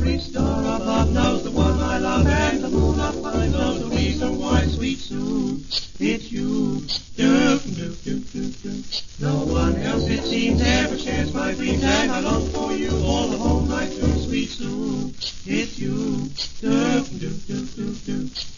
sweet star above knows the one I love, and the moon up high knows the reason why, sweet Sue, it's you. Do, do, do, do, do. No one else, it seems, ever shares my dreams, and I long for you all the whole night through, sweet Sue, it's you. Do, do, do, do, do.